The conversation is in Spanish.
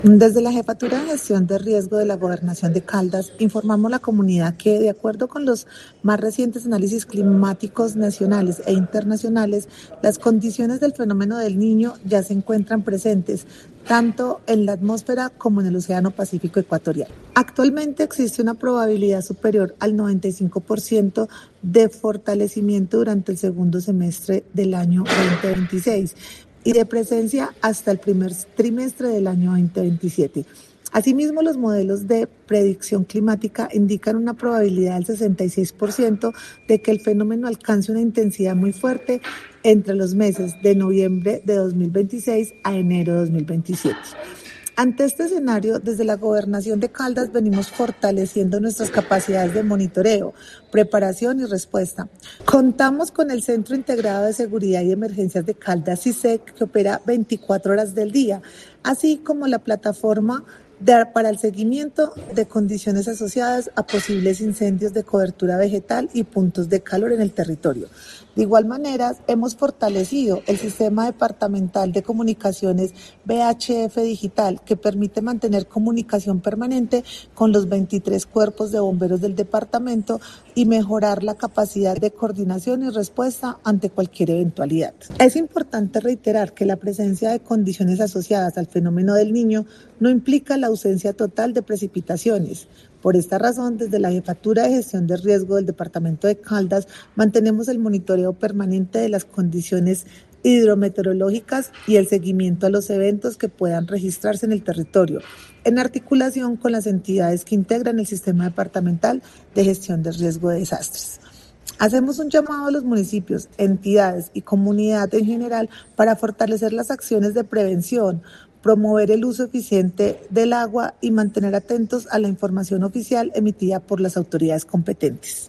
Desde la Jefatura de Gestión de Riesgo de la Gobernación de Caldas, informamos a la comunidad que, de acuerdo con los más recientes análisis climáticos nacionales e internacionales, las condiciones del fenómeno del Niño ya se encuentran presentes tanto en la atmósfera como en el Océano Pacífico Ecuatorial. Actualmente existe una probabilidad superior al 95% de fortalecimiento durante el segundo semestre del año 2026 y de presencia hasta el primer trimestre del año 2027. Asimismo, los modelos de predicción climática indican una probabilidad del 66% de que el fenómeno alcance una intensidad muy fuerte entre los meses de noviembre de 2026 a enero de 2027. Ante este escenario, desde la Gobernación de Caldas venimos fortaleciendo nuestras capacidades de monitoreo, preparación y respuesta. Contamos con el Centro Integrado de Seguridad y Emergencias de Caldas, CISEC, que opera 24 horas del día, así como la plataforma para el seguimiento de condiciones asociadas a posibles incendios de cobertura vegetal y puntos de calor en el territorio. De igual manera, hemos fortalecido el sistema departamental de comunicaciones VHF Digital, que permite mantener comunicación permanente con los 23 cuerpos de bomberos del departamento y mejorar la capacidad de coordinación y respuesta ante cualquier eventualidad. Es importante reiterar que la presencia de condiciones asociadas al fenómeno del Niño no implica la ausencia total de precipitaciones. Por esta razón, desde la Jefatura de Gestión de Riesgo del Departamento de Caldas, mantenemos el monitoreo permanente de las condiciones hidrometeorológicas y el seguimiento a los eventos que puedan registrarse en el territorio, en articulación con las entidades que integran el Sistema Departamental de Gestión de Riesgo de Desastres. Hacemos un llamado a los municipios, entidades y comunidad en general para fortalecer las acciones de prevención, promover el uso eficiente del agua y mantener atentos a la información oficial emitida por las autoridades competentes.